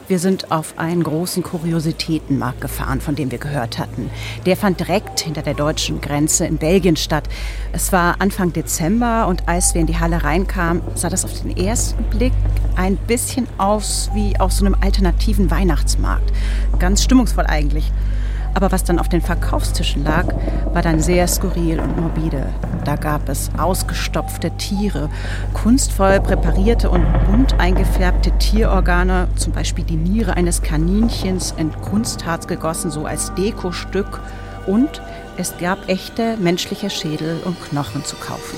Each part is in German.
Wir sind auf einen großen Kuriositätenmarkt gefahren, von dem wir gehört hatten. Der fand direkt hinter der deutschen Grenze in Belgien statt. Es war Anfang Dezember und als wir in die Halle reinkamen, sah das auf den ersten Blick ein bisschen aus wie auf so einem alternativen Weihnachtsmarkt. Ganz stimmungsvoll eigentlich. Aber was dann auf den Verkaufstischen lag, war dann sehr skurril und morbide. Da gab es ausgestopfte Tiere, kunstvoll präparierte und bunt eingefärbte Tierorgane, zum Beispiel die Niere eines Kaninchens in Kunstharz gegossen, so als Dekostück. Und es gab echte menschliche Schädel und Knochen zu kaufen.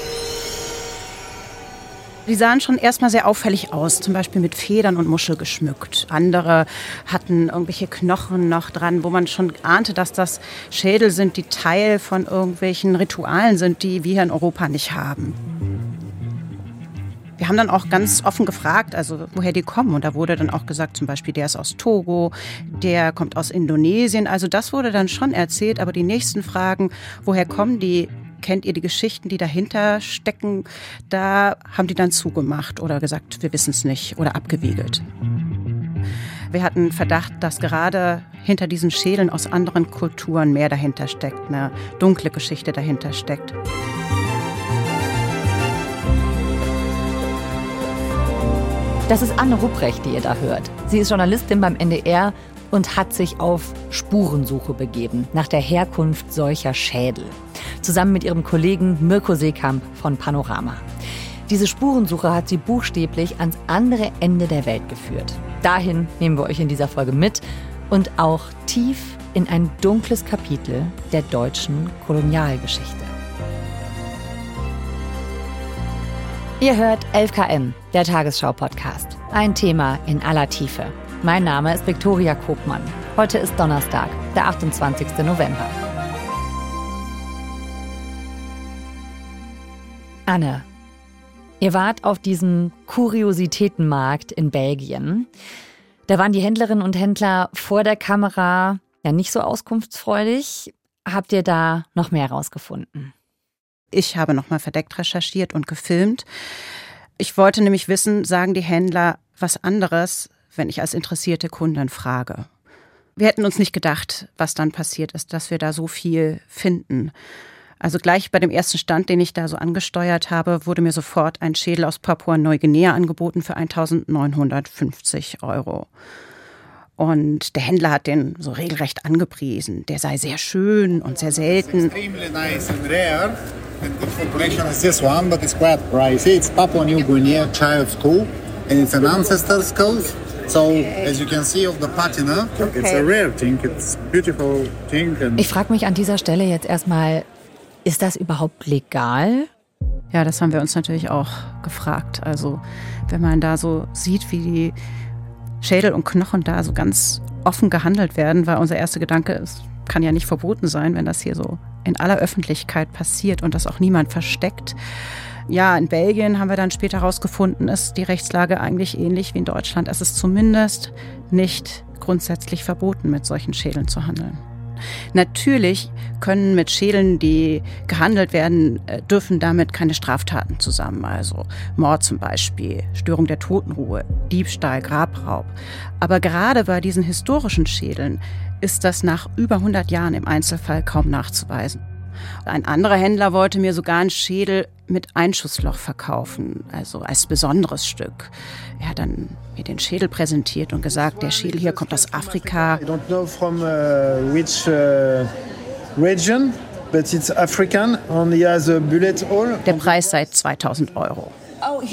Die sahen schon erstmal sehr auffällig aus, zum Beispiel mit Federn und Muschel geschmückt. Andere hatten irgendwelche Knochen noch dran, wo man schon ahnte, dass das Schädel sind, die Teil von irgendwelchen Ritualen sind, die wir hier in Europa nicht haben. Wir haben dann auch ganz offen gefragt, also woher die kommen. Und da wurde dann auch gesagt, zum Beispiel, der ist aus Togo, der kommt aus Indonesien. Also das wurde dann schon erzählt, aber die nächsten Fragen, woher kommen die? Kennt ihr die Geschichten, die dahinter stecken? Da haben die dann zugemacht oder gesagt, wir wissen es nicht oder abgewiegelt. Wir hatten Verdacht, dass gerade hinter diesen Schädeln aus anderen Kulturen mehr dahinter steckt, eine dunkle Geschichte dahinter steckt. Das ist Anne Rupprecht, die ihr da hört. Sie ist Journalistin beim NDR und hat sich auf Spurensuche begeben nach der Herkunft solcher Schädel. Zusammen mit ihrem Kollegen Mirko Seekamp von Panorama. Diese Spurensuche hat sie buchstäblich ans andere Ende der Welt geführt. Dahin nehmen wir euch in dieser Folge mit und auch tief in ein dunkles Kapitel der deutschen Kolonialgeschichte. Ihr hört 11KM, der Tagesschau-Podcast. Ein Thema in aller Tiefe. Mein Name ist Viktoria Kopmann. Heute ist Donnerstag, der 28. November. Anne, ihr wart auf diesem Kuriositätenmarkt in Belgien. Da waren die Händlerinnen und Händler vor der Kamera ja nicht so auskunftsfreudig. Habt ihr da noch mehr rausgefunden? Ich habe nochmal verdeckt recherchiert und gefilmt. Ich wollte nämlich wissen, sagen die Händler was anderes, wenn ich als interessierte Kundin frage. Wir hätten uns nicht gedacht, was dann passiert ist, dass wir da so viel finden. Also gleich bei dem ersten Stand, den ich da so angesteuert habe, wurde mir sofort ein Schädel aus Papua-Neuguinea angeboten für 1.950 €. Und der Händler hat den so regelrecht angepriesen. Der sei sehr schön und sehr selten. Extremely nice and rare. And the collection is this one, but it's quite pricey. It's Papua New Guinea child's skull, and it's an ancestor skull. So, as you can see of the patina, it's a rare thing. It's a beautiful thing. Ich frage mich an dieser Stelle jetzt erstmal, ist das überhaupt legal? Ja, das haben wir uns natürlich auch gefragt. Also, wenn man da so sieht, wie die Schädel und Knochen da so ganz offen gehandelt werden, war unser erster Gedanke, es kann ja nicht verboten sein, wenn das hier so in aller Öffentlichkeit passiert und das auch niemand versteckt. Ja, in Belgien haben wir dann später herausgefunden, ist die Rechtslage eigentlich ähnlich wie in Deutschland. Es ist zumindest nicht grundsätzlich verboten, mit solchen Schädeln zu handeln. Natürlich können mit Schädeln, die gehandelt werden, dürfen damit keine Straftaten zusammen. Also Mord zum Beispiel, Störung der Totenruhe, Diebstahl, Grabraub. Aber gerade bei diesen historischen Schädeln ist das nach über 100 Jahren im Einzelfall kaum nachzuweisen. Ein anderer Händler wollte mir sogar einen Schädel mit Einschussloch verkaufen, also als besonderes Stück. Er hat dann mir den Schädel präsentiert und gesagt, der Schädel hier kommt aus Afrika. I don't know from which region, but it's African and he has a bullet hole. Der Preis sei 2.000 €. Oh,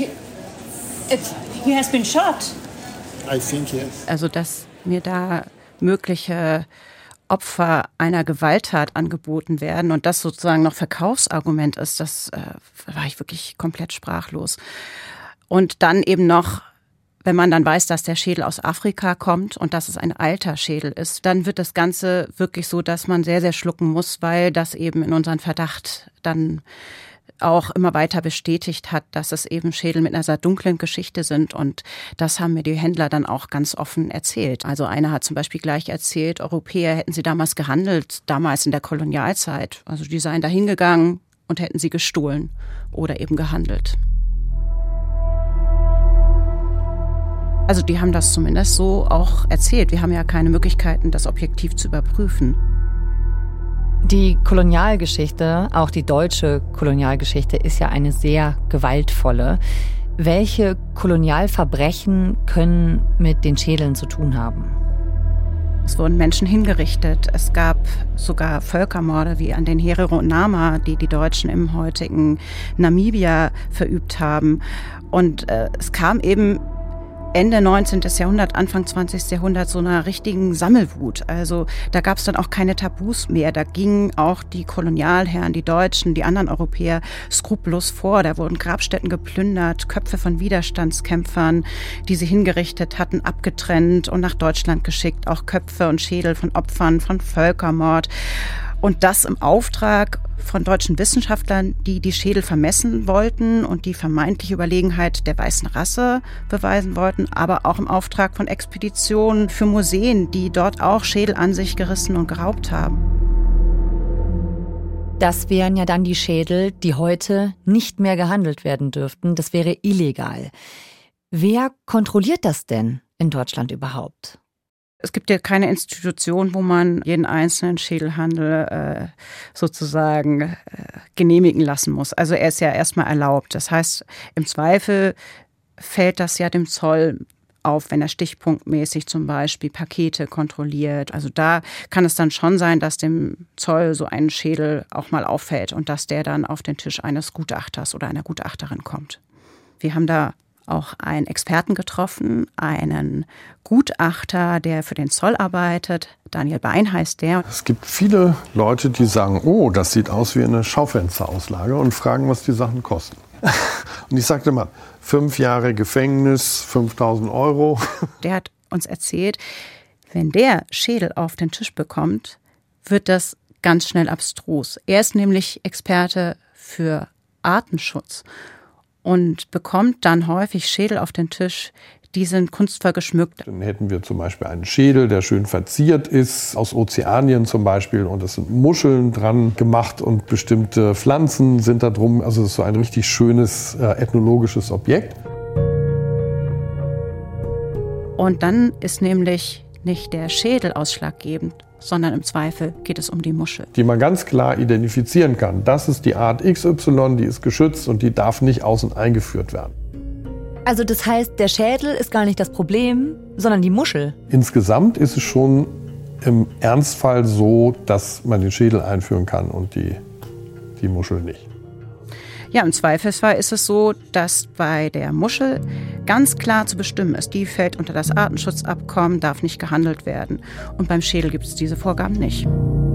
he has been shot. I think yes. Also, dass mir da mögliche Opfer einer Gewalttat angeboten werden und das sozusagen noch Verkaufsargument ist, das war ich wirklich komplett sprachlos. Und dann eben noch, wenn man dann weiß, dass der Schädel aus Afrika kommt und dass es ein alter Schädel ist, dann wird das Ganze wirklich so, dass man sehr, sehr schlucken muss, weil das eben in unseren Verdacht dann auch immer weiter bestätigt hat, dass es eben Schädel mit einer sehr dunklen Geschichte sind. Und das haben mir die Händler dann auch ganz offen erzählt. Also einer hat zum Beispiel gleich erzählt, Europäer hätten sie damals gehandelt, damals in der Kolonialzeit. Also die seien da hingegangen und hätten sie gestohlen oder eben gehandelt. Also die haben das zumindest so auch erzählt. Wir haben ja keine Möglichkeiten, das objektiv zu überprüfen. Die Kolonialgeschichte, auch die deutsche Kolonialgeschichte, ist ja eine sehr gewaltvolle. Welche Kolonialverbrechen können mit den Schädeln zu tun haben? Es wurden Menschen hingerichtet. Es gab sogar Völkermorde wie an den Herero und Nama, die die Deutschen im heutigen Namibia verübt haben. Und es kam eben Ende 19. Jahrhundert, Anfang 20. Jahrhundert so einer richtigen Sammelwut. Also da gab es dann auch keine Tabus mehr. Da gingen auch die Kolonialherren, die Deutschen, die anderen Europäer skrupellos vor. Da wurden Grabstätten geplündert, Köpfe von Widerstandskämpfern, die sie hingerichtet hatten, abgetrennt und nach Deutschland geschickt. Auch Köpfe und Schädel von Opfern von Völkermord. Und das im Auftrag von deutschen Wissenschaftlern, die die Schädel vermessen wollten und die vermeintliche Überlegenheit der weißen Rasse beweisen wollten, aber auch im Auftrag von Expeditionen für Museen, die dort auch Schädel an sich gerissen und geraubt haben. Das wären ja dann die Schädel, die heute nicht mehr gehandelt werden dürften. Das wäre illegal. Wer kontrolliert das denn in Deutschland überhaupt? Es gibt ja keine Institution, wo man jeden einzelnen Schädelhandel sozusagen genehmigen lassen muss. Also er ist ja erstmal erlaubt. Das heißt, im Zweifel fällt das ja dem Zoll auf, wenn er stichpunktmäßig zum Beispiel Pakete kontrolliert. Also da kann es dann schon sein, dass dem Zoll so ein Schädel auch mal auffällt und dass der dann auf den Tisch eines Gutachters oder einer Gutachterin kommt. Wir haben da auch einen Experten getroffen, einen Gutachter, der für den Zoll arbeitet. Daniel Bein heißt der. Es gibt viele Leute, die sagen, oh, das sieht aus wie eine Schaufensterauslage und fragen, was die Sachen kosten. Und ich sagte mal, 5 Jahre Gefängnis, 5.000 €. Der hat uns erzählt, wenn der Schädel auf den Tisch bekommt, wird das ganz schnell abstrus. Er ist nämlich Experte für Artenschutz und bekommt dann häufig Schädel auf den Tisch, die sind kunstvoll geschmückt. Dann hätten wir zum Beispiel einen Schädel, der schön verziert ist, aus Ozeanien zum Beispiel. Und es sind Muscheln dran gemacht und bestimmte Pflanzen sind da drum. Also es ist so ein richtig schönes ethnologisches Objekt. Und dann ist nämlich nicht der Schädel ausschlaggebend, sondern im Zweifel geht es um die Muschel. Die man ganz klar identifizieren kann. Das ist die Art XY, die ist geschützt und die darf nicht außen eingeführt werden. Also das heißt, der Schädel ist gar nicht das Problem, sondern die Muschel. Insgesamt ist es schon im Ernstfall so, dass man den Schädel einführen kann und die Muschel nicht. Ja, im Zweifelsfall ist es so, dass bei der Muschel ganz klar zu bestimmen ist, die fällt unter das Artenschutzabkommen, darf nicht gehandelt werden. Und beim Schädel gibt es diese Vorgaben nicht.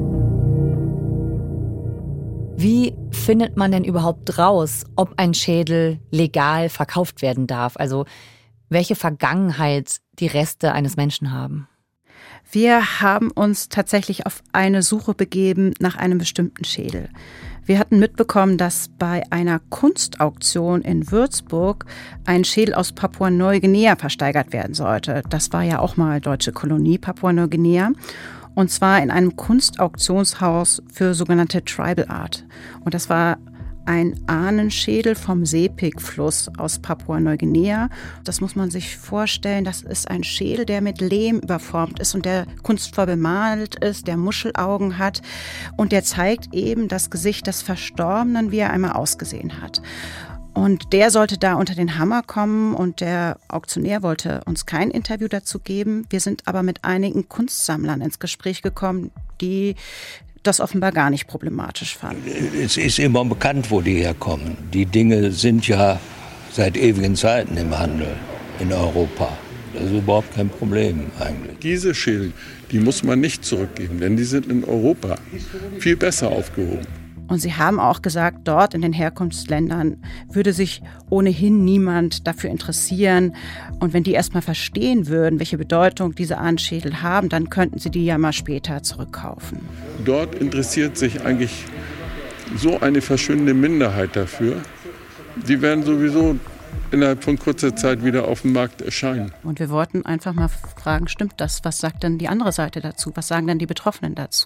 Wie findet man denn überhaupt raus, ob ein Schädel legal verkauft werden darf? Also welche Vergangenheit die Reste eines Menschen haben? Wir haben uns tatsächlich auf eine Suche begeben nach einem bestimmten Schädel. Wir hatten mitbekommen, dass bei einer Kunstauktion in Würzburg ein Schädel aus Papua-Neuguinea versteigert werden sollte. Das war ja auch mal deutsche Kolonie, Papua-Neuguinea. Und zwar in einem Kunstauktionshaus für sogenannte Tribal Art. Und das war ein Ahnenschädel vom Sepik-Fluss aus Papua-Neuguinea. Das muss man sich vorstellen, das ist ein Schädel, der mit Lehm überformt ist und der kunstvoll bemalt ist, der Muschelaugen hat. Und der zeigt eben das Gesicht des Verstorbenen, wie er einmal ausgesehen hat. Und der sollte da unter den Hammer kommen und der Auktionär wollte uns kein Interview dazu geben. Wir sind aber mit einigen Kunstsammlern ins Gespräch gekommen, die das offenbar gar nicht problematisch fanden. Es ist immer bekannt, wo die herkommen. Die Dinge sind ja seit ewigen Zeiten im Handel in Europa. Das ist überhaupt kein Problem eigentlich. Diese Schädel, die muss man nicht zurückgeben, denn die sind in Europa viel besser aufgehoben. Und sie haben auch gesagt, dort in den Herkunftsländern würde sich ohnehin niemand dafür interessieren. Und wenn die erst mal verstehen würden, welche Bedeutung diese Ahnenschädel haben, dann könnten sie die ja mal später zurückkaufen. Dort interessiert sich eigentlich so eine verschwindende Minderheit dafür. Die werden sowieso innerhalb von kurzer Zeit wieder auf dem Markt erscheinen. Und wir wollten einfach mal fragen, stimmt das? Was sagt denn die andere Seite dazu? Was sagen denn die Betroffenen dazu?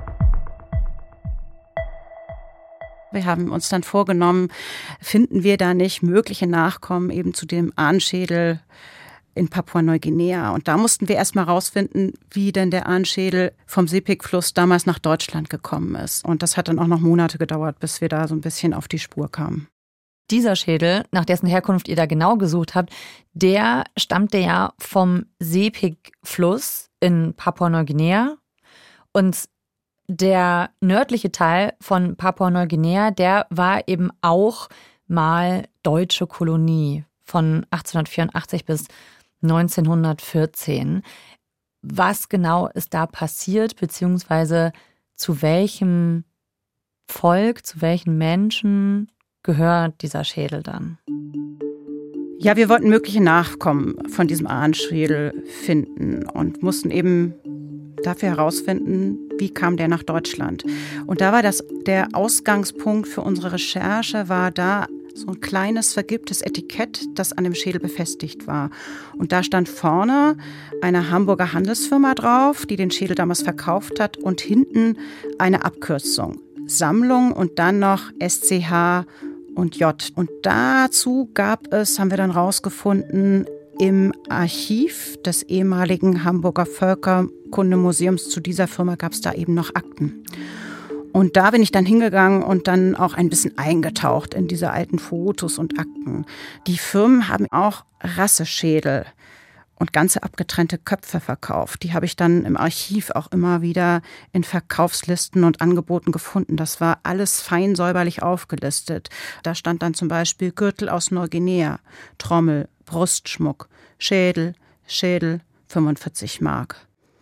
Wir haben uns dann vorgenommen, finden wir da nicht mögliche Nachkommen eben zu dem Ahnenschädel in Papua-Neuguinea. Und da mussten wir erstmal rausfinden, wie denn der Ahnenschädel vom Sepik-Fluss damals nach Deutschland gekommen ist. Und das hat dann auch noch Monate gedauert, bis wir da so ein bisschen auf die Spur kamen. Dieser Schädel, nach dessen Herkunft ihr da genau gesucht habt, der stammte ja vom Sepik-Fluss in Papua-Neuguinea. Und der nördliche Teil von Papua-Neuguinea, der war eben auch mal deutsche Kolonie von 1884 bis 1914. Was genau ist da passiert, beziehungsweise zu welchem Volk, zu welchen Menschen gehört dieser Schädel dann? Ja, wir wollten mögliche Nachkommen von diesem Ahnenschädel finden und mussten eben dafür herausfinden, wie kam der nach Deutschland. Und da war der Ausgangspunkt für unsere Recherche, war da so ein kleines vergilbtes Etikett, das an dem Schädel befestigt war. Und da stand vorne eine Hamburger Handelsfirma drauf, die den Schädel damals verkauft hat, und hinten eine Abkürzung. Sammlung und dann noch SCH und J. Und dazu gab es, haben wir dann rausgefunden, im Archiv des ehemaligen Hamburger Völkerkundemuseums zu dieser Firma gab es da eben noch Akten. Und da bin ich dann hingegangen und dann auch ein bisschen eingetaucht in diese alten Fotos und Akten. Die Firmen haben auch Rasseschädel und ganze abgetrennte Köpfe verkauft. Die habe ich dann im Archiv auch immer wieder in Verkaufslisten und Angeboten gefunden. Das war alles fein säuberlich aufgelistet. Da stand dann zum Beispiel Gürtel aus Neuguinea, Trommel, Brustschmuck, Schädel, 45 Mark.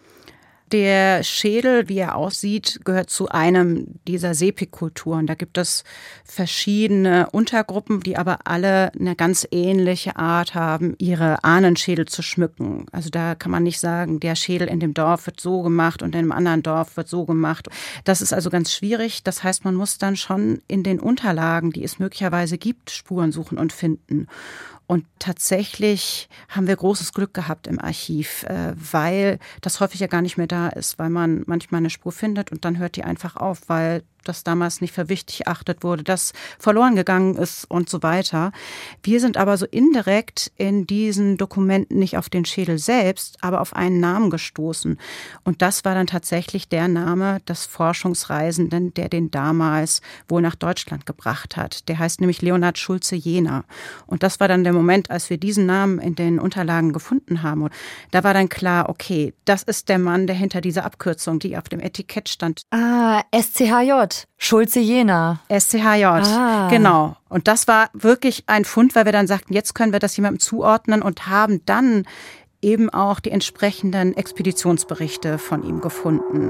Der Schädel, wie er aussieht, gehört zu einem dieser Sepik-Kulturen. Da gibt es verschiedene Untergruppen, die aber alle eine ganz ähnliche Art haben, ihre Ahnenschädel zu schmücken. Also da kann man nicht sagen, der Schädel in dem Dorf wird so gemacht und in einem anderen Dorf wird so gemacht. Das ist also ganz schwierig. Das heißt, man muss dann schon in den Unterlagen, die es möglicherweise gibt, Spuren suchen und finden. Und tatsächlich haben wir großes Glück gehabt im Archiv, weil das häufig ja gar nicht mehr da ist, weil man manchmal eine Spur findet und dann hört die einfach auf, weil das damals nicht für wichtig erachtet wurde, das verloren gegangen ist und so weiter. Wir sind aber so indirekt in diesen Dokumenten nicht auf den Schädel selbst, aber auf einen Namen gestoßen. Und das war dann tatsächlich der Name des Forschungsreisenden, der den damals wohl nach Deutschland gebracht hat. Der heißt nämlich Leonhard Schulze-Jena. Und das war dann der Moment, als wir diesen Namen in den Unterlagen gefunden haben. Und da war dann klar, okay, das ist der Mann, der hinter dieser Abkürzung, die auf dem Etikett stand. Ah, SCHJ. Schulze-Jena. SCHJ, genau. Und das war wirklich ein Fund, weil wir dann sagten, jetzt können wir das jemandem zuordnen und haben dann eben auch die entsprechenden Expeditionsberichte von ihm gefunden.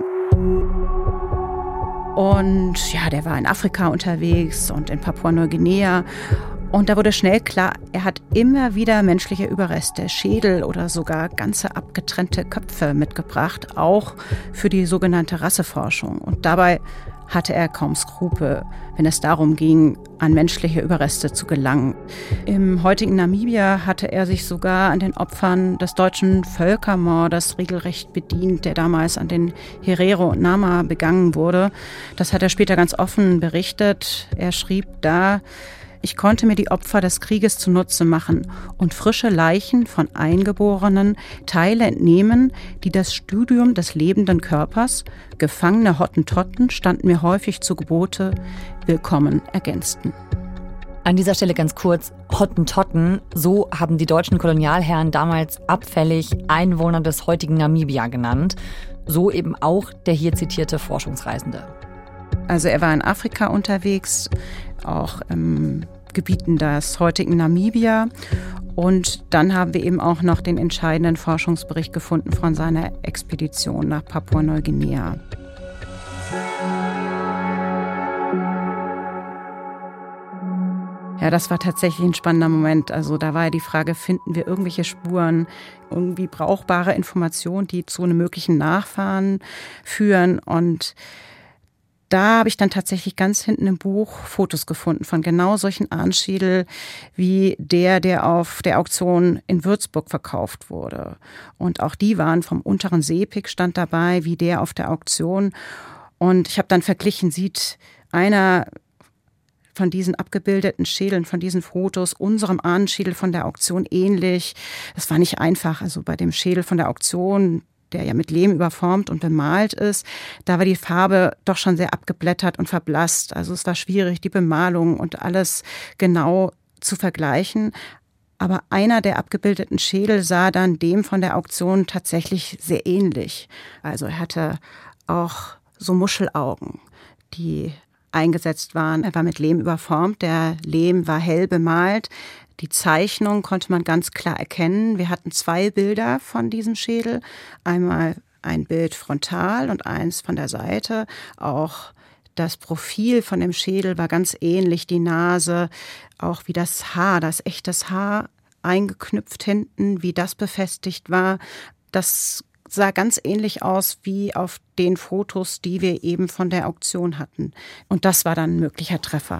Und ja, der war in Afrika unterwegs und in Papua-Neuguinea. Und da wurde schnell klar, er hat immer wieder menschliche Überreste, Schädel oder sogar ganze abgetrennte Köpfe mitgebracht, auch für die sogenannte Rasseforschung. Und dabei hatte er kaum Skrupel, wenn es darum ging, an menschliche Überreste zu gelangen. Im heutigen Namibia hatte er sich sogar an den Opfern des deutschen Völkermordes regelrecht bedient, der damals an den Herero und Nama begangen wurde. Das hat er später ganz offen berichtet. Er schrieb da: Ich konnte mir die Opfer des Krieges zunutze machen und frische Leichen von Eingeborenen Teile entnehmen, die das Studium des lebenden Körpers, gefangene Hottentotten standen mir häufig zu Gebote, willkommen ergänzten. An dieser Stelle ganz kurz, Hottentotten, so haben die deutschen Kolonialherren damals abfällig Einwohner des heutigen Namibia genannt. So eben auch der hier zitierte Forschungsreisende. Also er war in Afrika unterwegs, auch im Gebieten des heutigen Namibia. Und dann haben wir eben auch noch den entscheidenden Forschungsbericht gefunden von seiner Expedition nach Papua-Neuguinea. Ja, das war tatsächlich ein spannender Moment. Also da war ja die Frage, finden wir irgendwelche Spuren, irgendwie brauchbare Informationen, die zu einem möglichen Nachfahren führen. Und da habe ich dann tatsächlich ganz hinten im Buch Fotos gefunden von genau solchen Ahnenschädel wie der auf der Auktion in Würzburg verkauft wurde. Und auch die waren vom unteren Sepik, stand dabei, wie der auf der Auktion. Und ich habe dann verglichen, sieht einer von diesen abgebildeten Schädeln, von diesen Fotos, unserem Ahnenschädel von der Auktion ähnlich. Das war nicht einfach. Also bei dem Schädel von der Auktion, der ja mit Lehm überformt und bemalt ist, da war die Farbe doch schon sehr abgeblättert und verblasst. Also es war schwierig, die Bemalung und alles genau zu vergleichen. Aber einer der abgebildeten Schädel sah dann dem von der Auktion tatsächlich sehr ähnlich. Also er hatte auch so Muschelaugen, die eingesetzt waren. Er war mit Lehm überformt, der Lehm war hell bemalt. Die Zeichnung konnte man ganz klar erkennen. Wir hatten 2 Bilder von diesem Schädel. Einmal ein Bild frontal und eins von der Seite. Auch das Profil von dem Schädel war ganz ähnlich, die Nase, auch wie das Haar, das echtes Haar eingeknüpft hinten, wie das befestigt war. Das sah ganz ähnlich aus wie auf den Fotos, die wir eben von der Auktion hatten. Und das war dann ein möglicher Treffer.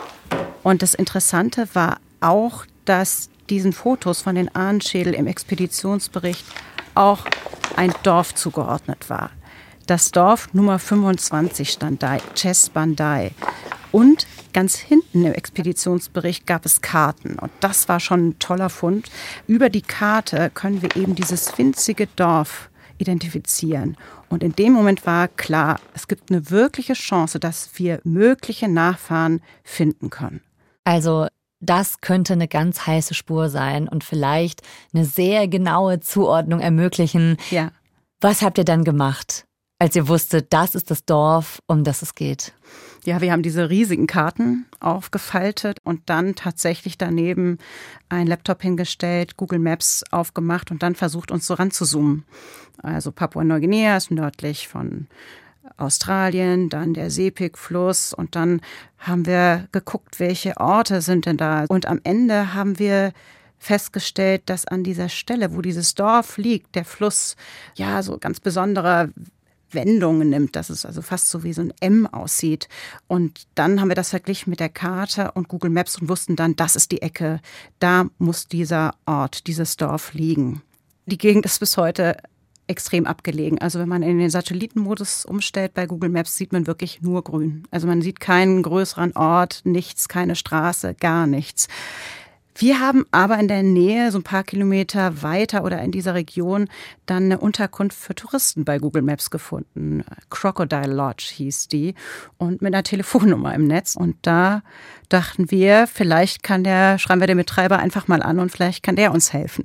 Und das Interessante war auch, dass diesen Fotos von den Ahnenschädel im Expeditionsbericht auch ein Dorf zugeordnet war. Das Dorf Nummer 25 stand da, Chesbandai. Und ganz hinten im Expeditionsbericht gab es Karten. Und das war schon ein toller Fund. Über die Karte können wir eben dieses winzige Dorf identifizieren. Und in dem Moment war klar, es gibt eine wirkliche Chance, dass wir mögliche Nachfahren finden können. Also das könnte eine ganz heiße Spur sein und vielleicht eine sehr genaue Zuordnung ermöglichen. Ja. Was habt ihr dann gemacht, als ihr wusstet, das ist das Dorf, um das es geht? Ja, wir haben diese riesigen Karten aufgefaltet und dann tatsächlich daneben einen Laptop hingestellt, Google Maps aufgemacht und dann versucht, uns so ranzuzoomen. Also Papua-Neuguinea ist nördlich von Australien, dann der Sepik-Fluss und dann haben wir geguckt, welche Orte sind denn da. Und am Ende haben wir festgestellt, dass an dieser Stelle, wo dieses Dorf liegt, der Fluss ja so ganz besondere Wendungen nimmt, dass es also fast so wie so ein M aussieht. Und dann haben wir das verglichen mit der Karte und Google Maps und wussten dann, das ist die Ecke, da muss dieser Ort, dieses Dorf liegen. Die Gegend ist bis heute extrem abgelegen. Also wenn man in den Satellitenmodus umstellt bei Google Maps, sieht man wirklich nur grün. Also man sieht keinen größeren Ort, nichts, keine Straße, gar nichts. Wir haben aber in der Nähe, so ein paar Kilometer weiter oder in dieser Region, dann eine Unterkunft für Touristen bei Google Maps gefunden. Crocodile Lodge hieß die und mit einer Telefonnummer im Netz. Und da dachten wir, vielleicht schreiben wir den Betreiber einfach mal an und vielleicht kann der uns helfen.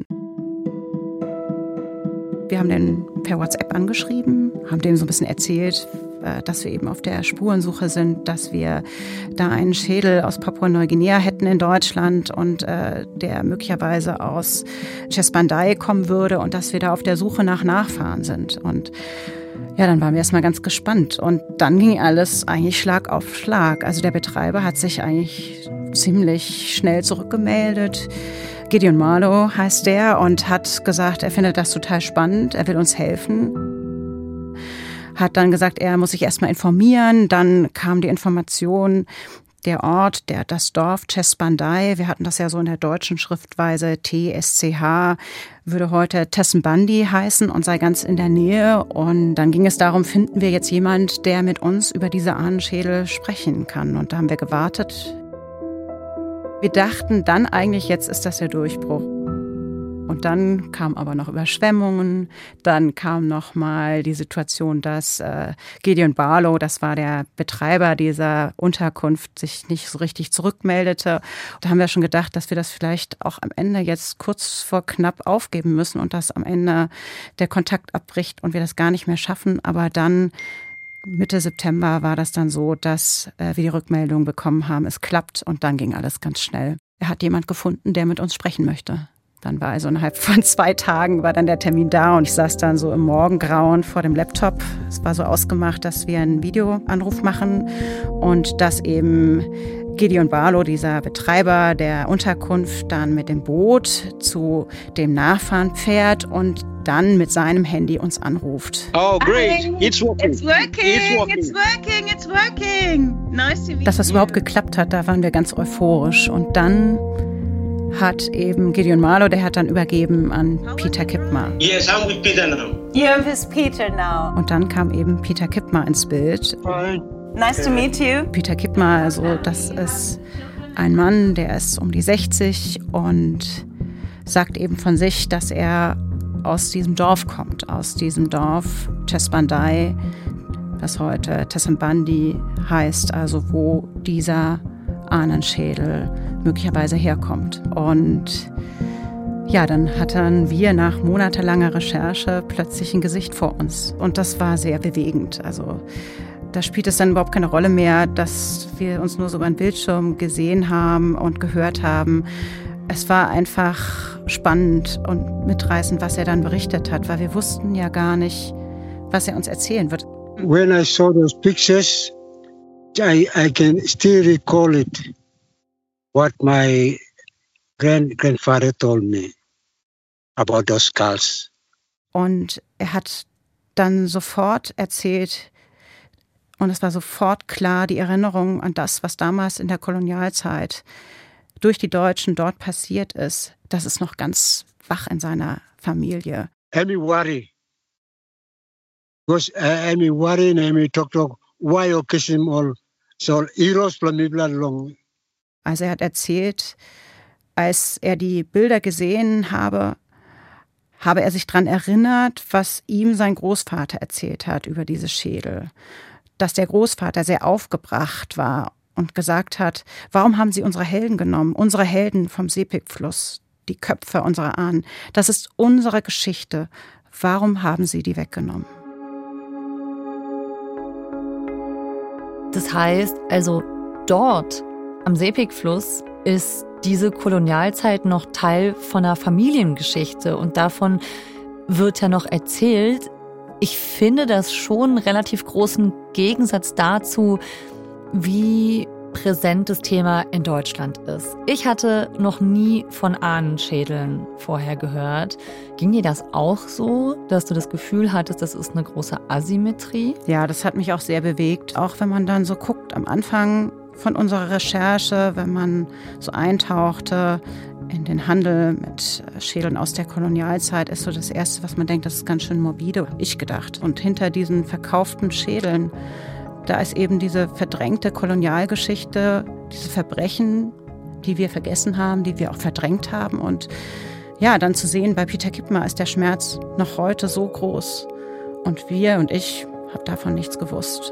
Wir haben den per WhatsApp angeschrieben, haben dem so ein bisschen erzählt, dass wir eben auf der Spurensuche sind, dass wir da einen Schädel aus Papua-Neuguinea hätten in Deutschland und der möglicherweise aus Chesbandai kommen würde und dass wir da auf der Suche nach Nachfahren sind. Und ja, dann waren wir erstmal ganz gespannt und dann ging alles eigentlich Schlag auf Schlag. Also der Betreiber hat sich eigentlich ziemlich schnell zurückgemeldet. Gideon Marlow heißt der und hat gesagt, er findet das total spannend, er will uns helfen. Hat dann gesagt, er muss sich erstmal informieren. Dann kam die Information, der Ort, das Dorf Chesbandai, wir hatten das ja so in der deutschen Schriftweise, TSCH, würde heute Tessenbandi heißen und sei ganz in der Nähe. Und dann ging es darum, finden wir jetzt jemand, der mit uns über diese Ahnenschädel sprechen kann. Und da haben wir gewartet. Wir dachten dann eigentlich, jetzt ist das der Durchbruch. Und dann kamen aber noch Überschwemmungen, dann kam noch mal die Situation, dass Gideon Barlow, das war der Betreiber dieser Unterkunft, sich nicht so richtig zurückmeldete. Da haben wir schon gedacht, dass wir das vielleicht auch am Ende jetzt kurz vor knapp aufgeben müssen und dass am Ende der Kontakt abbricht und wir das gar nicht mehr schaffen. Aber dann Mitte September war das dann so, dass wir die Rückmeldung bekommen haben, es klappt und dann ging alles ganz schnell. Er hat jemand gefunden, der mit uns sprechen möchte. Dann war also innerhalb von 2 Tagen war dann der Termin da und ich saß dann so im Morgengrauen vor dem Laptop. Es war so ausgemacht, dass wir einen Videoanruf machen und dass eben Gideon Barlow, dieser Betreiber der Unterkunft, dann mit dem Boot zu dem Nachfahren fährt und dann mit seinem Handy uns anruft. Oh, great. It's working. It's working. It's working. It's working. Nice to meet you. Dass das überhaupt geklappt hat, da waren wir ganz euphorisch. Und dann hat eben Gideon Marlow, der hat dann übergeben an Peter Kipma. Yes, I'm with Peter now. You're with Peter now. Und dann kam eben Peter Kipma ins Bild. Fine. Nice to meet you. Peter Kipmar, also das ist ein Mann, der ist um die 60 und sagt eben von sich, dass er aus diesem Dorf kommt, aus diesem Dorf Chesbandai, was heute Tessenbandi heißt, also wo dieser Ahnenschädel möglicherweise herkommt. Und ja, dann hatten wir nach monatelanger Recherche plötzlich ein Gesicht vor uns. Und das war sehr bewegend. Also da spielt es dann überhaupt keine Rolle mehr, dass wir uns nur so über den Bildschirm gesehen haben und gehört haben. Es war einfach spannend und mitreißend, was er dann berichtet hat, weil wir wussten ja gar nicht, was er uns erzählen wird. When I saw those pictures, I can still recall it, what my grandfather told me about those skulls. Und er hat dann sofort erzählt, und es war sofort klar, die Erinnerung an das, was damals in der Kolonialzeit durch die Deutschen dort passiert ist, das ist noch ganz wach in seiner Familie. I'm worried. Because I'm worried and I'm talking why occasion all so heroes long. Also er hat erzählt, als er die Bilder gesehen habe er sich daran erinnert, was ihm sein Großvater erzählt hat über diese Schädel. Dass der Großvater sehr aufgebracht war und gesagt hat, warum haben Sie unsere Helden genommen, unsere Helden vom Sepik-Fluss, die Köpfe unserer Ahnen. Das ist unsere Geschichte. Warum haben Sie die weggenommen? Das heißt, also dort am Sepik-Fluss ist diese Kolonialzeit noch Teil von einer Familiengeschichte und davon wird ja noch erzählt. Ich finde das schon einen relativ großen Gegensatz dazu, wie präsent das Thema in Deutschland ist. Ich hatte noch nie von Ahnenschädeln vorher gehört. Ging dir das auch so, dass du das Gefühl hattest, das ist eine große Asymmetrie? Ja, das hat mich auch sehr bewegt. Auch wenn man dann so guckt am Anfang von unserer Recherche, wenn man so eintauchte in den Handel mit Schädeln aus der Kolonialzeit, ist so das Erste, was man denkt, das ist ganz schön morbide, habe ich gedacht. Und hinter diesen verkauften Schädeln, da ist eben diese verdrängte Kolonialgeschichte, diese Verbrechen, die wir vergessen haben, die wir auch verdrängt haben. Und ja, dann zu sehen, bei Peter Kipmar ist der Schmerz noch heute so groß. Und ich habe davon nichts gewusst.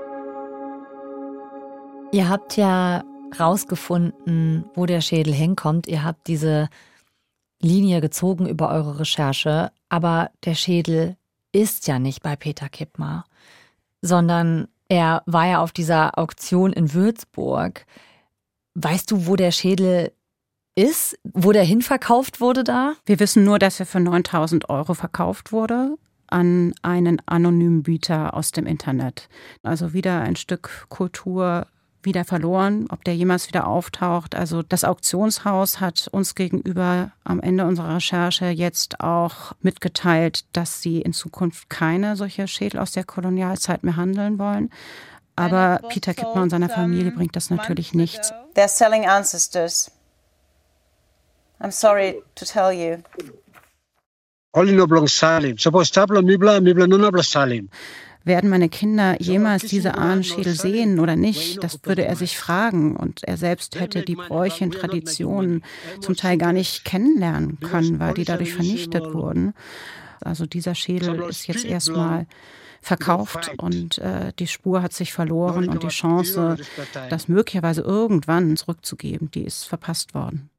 Ihr habt ja rausgefunden, wo der Schädel hinkommt. Ihr habt diese Linie gezogen über eure Recherche. Aber der Schädel ist ja nicht bei Peter Kipmar, sondern er war ja auf dieser Auktion in Würzburg. Weißt du, wo der Schädel ist? Wo der hinverkauft wurde da? Wir wissen nur, dass er für 9.000 € verkauft wurde an einen anonymen Bieter aus dem Internet. Also wieder ein Stück Kultur wieder verloren, ob der jemals wieder auftaucht. Also das Auktionshaus hat uns gegenüber am Ende unserer Recherche jetzt auch mitgeteilt, dass sie in Zukunft keine solche Schädel aus der Kolonialzeit mehr handeln wollen. Aber Peter Kipmar und seiner Familie bringt das natürlich nichts. They're selling ancestors. I'm sorry to tell you. Only no blong salim. Suppose tabla mibla no salim. Werden meine Kinder jemals diese Ahnenschädel sehen oder nicht? Das würde er sich fragen. Und er selbst hätte die Bräuche und Traditionen zum Teil gar nicht kennenlernen können, weil die dadurch vernichtet wurden. Also dieser Schädel ist jetzt erstmal verkauft und die Spur hat sich verloren und die Chance, das möglicherweise irgendwann zurückzugeben, die ist verpasst worden.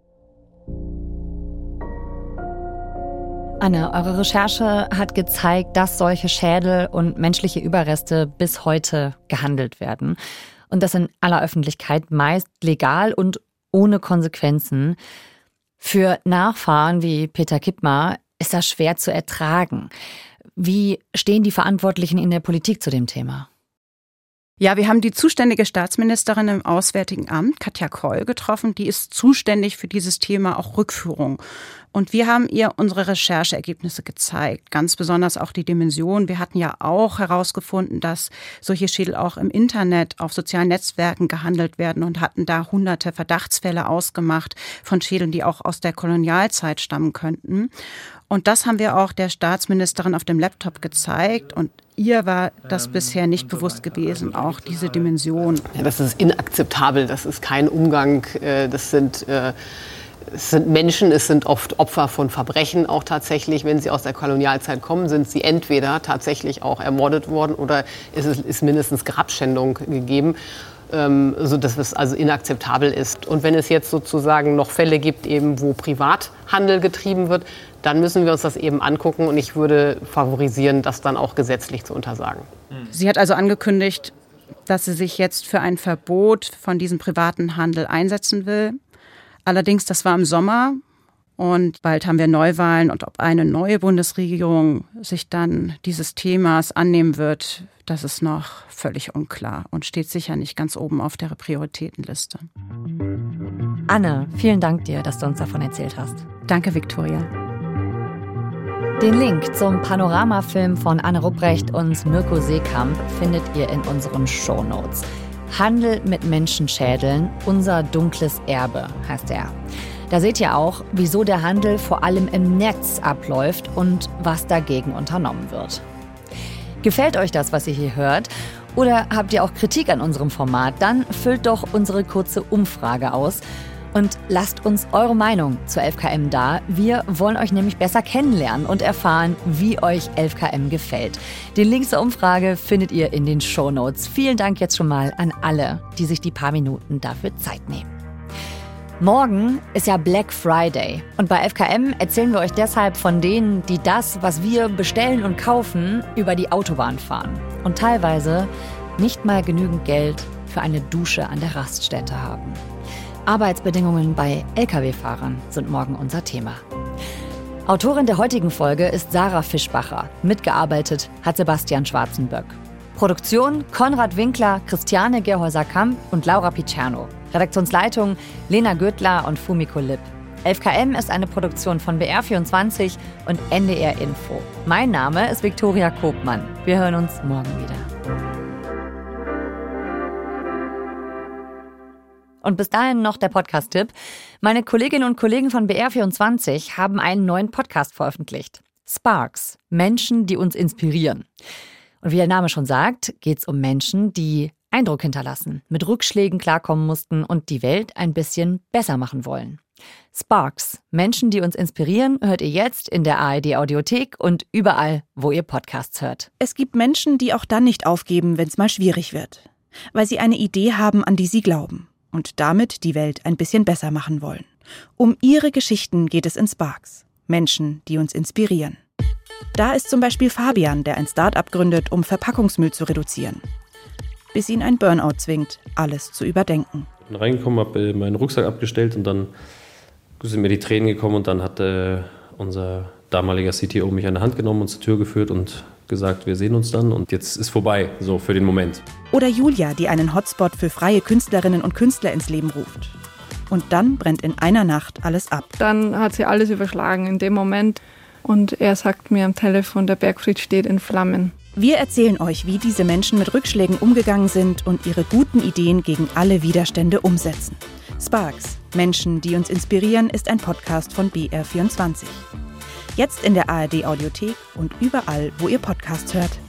Anne, eure Recherche hat gezeigt, dass solche Schädel und menschliche Überreste bis heute gehandelt werden. Und das in aller Öffentlichkeit, meist legal und ohne Konsequenzen. Für Nachfahren wie Peter Kipmar ist das schwer zu ertragen. Wie stehen die Verantwortlichen in der Politik zu dem Thema? Ja, wir haben die zuständige Staatsministerin im Auswärtigen Amt, Katja Keul, getroffen. Die ist zuständig für dieses Thema, auch Rückführung. Und wir haben ihr unsere Rechercheergebnisse gezeigt, ganz besonders auch die Dimension. Wir hatten ja auch herausgefunden, dass solche Schädel auch im Internet, auf sozialen Netzwerken gehandelt werden und hatten da hunderte Verdachtsfälle ausgemacht von Schädeln, die auch aus der Kolonialzeit stammen könnten. Und das haben wir auch der Staatsministerin auf dem Laptop gezeigt. Und ihr war das bisher nicht bewusst gewesen, auch diese Dimension. Ja, das ist inakzeptabel. Das ist kein Umgang. Es sind Menschen, es sind oft Opfer von Verbrechen auch tatsächlich. Wenn sie aus der Kolonialzeit kommen, sind sie entweder tatsächlich auch ermordet worden oder es ist mindestens Grabschändung gegeben. Sodass es also inakzeptabel ist. Und wenn es jetzt sozusagen noch Fälle gibt, eben, wo Privathandel getrieben wird, dann müssen wir uns das eben angucken. Und ich würde favorisieren, das dann auch gesetzlich zu untersagen. Sie hat also angekündigt, dass sie sich jetzt für ein Verbot von diesem privaten Handel einsetzen will. Allerdings, das war im Sommer. Und bald haben wir Neuwahlen. Und ob eine neue Bundesregierung sich dann dieses Themas annehmen wird, das ist noch völlig unklar und steht sicher nicht ganz oben auf der Prioritätenliste. Anne, vielen Dank dir, dass du uns davon erzählt hast. Danke, Viktoria. Den Link zum Panoramafilm von Anne Rupprecht und Mirko Seekamp findet ihr in unseren Shownotes. Handel mit Menschenschädeln, unser dunkles Erbe heißt er. Da seht ihr auch, wieso der Handel vor allem im Netz abläuft und was dagegen unternommen wird. Gefällt euch das, was ihr hier hört? Oder habt ihr auch Kritik an unserem Format? Dann füllt doch unsere kurze Umfrage aus und lasst uns eure Meinung zu 11KM da. Wir wollen euch nämlich besser kennenlernen und erfahren, wie euch 11KM gefällt. Den Link zur Umfrage findet ihr in den Shownotes. Vielen Dank jetzt schon mal an alle, die sich die paar Minuten dafür Zeit nehmen. Morgen ist ja Black Friday und bei 11KM erzählen wir euch deshalb von denen, die das, was wir bestellen und kaufen, über die Autobahn fahren und teilweise nicht mal genügend Geld für eine Dusche an der Raststätte haben. Arbeitsbedingungen bei Lkw-Fahrern sind morgen unser Thema. Autorin der heutigen Folge ist Sarah Fischbacher. Mitgearbeitet hat Sebastian Schwarzenböck. Produktion Konrad Winkler, Christiane Gerhäuser-Kamp und Laura Picerno. Redaktionsleitung Lena Göttler und Fumiko Lipp. 11KM ist eine Produktion von BR24 und NDR Info. Mein Name ist Viktoria Kopmann. Wir hören uns morgen wieder. Und bis dahin noch der Podcast-Tipp. Meine Kolleginnen und Kollegen von BR24 haben einen neuen Podcast veröffentlicht. Sparks, Menschen, die uns inspirieren. Und wie der Name schon sagt, geht es um Menschen, die Eindruck hinterlassen, mit Rückschlägen klarkommen mussten und die Welt ein bisschen besser machen wollen. Sparks, Menschen, die uns inspirieren, hört ihr jetzt in der ARD-Audiothek und überall, wo ihr Podcasts hört. Es gibt Menschen, die auch dann nicht aufgeben, wenn es mal schwierig wird. Weil sie eine Idee haben, an die sie glauben und damit die Welt ein bisschen besser machen wollen. Um ihre Geschichten geht es in Sparks. Menschen, die uns inspirieren. Da ist zum Beispiel Fabian, der ein Start-up gründet, um Verpackungsmüll zu reduzieren. Bis ihn ein Burnout zwingt, alles zu überdenken. Ich bin reingekommen, habe meinen Rucksack abgestellt und dann sind mir die Tränen gekommen und dann hat unser damaliger CTO mich an der Hand genommen und zur Tür geführt und gesagt, wir sehen uns dann und jetzt ist vorbei, so für den Moment. Oder Julia, die einen Hotspot für freie Künstlerinnen und Künstler ins Leben ruft. Und dann brennt in einer Nacht alles ab. Dann hat sie alles überschlagen in dem Moment und er sagt mir am Telefon, der Bergfried steht in Flammen. Wir erzählen euch, wie diese Menschen mit Rückschlägen umgegangen sind und ihre guten Ideen gegen alle Widerstände umsetzen. Sparks, Menschen, die uns inspirieren, ist ein Podcast von BR24. Jetzt in der ARD-Audiothek und überall, wo ihr Podcasts hört.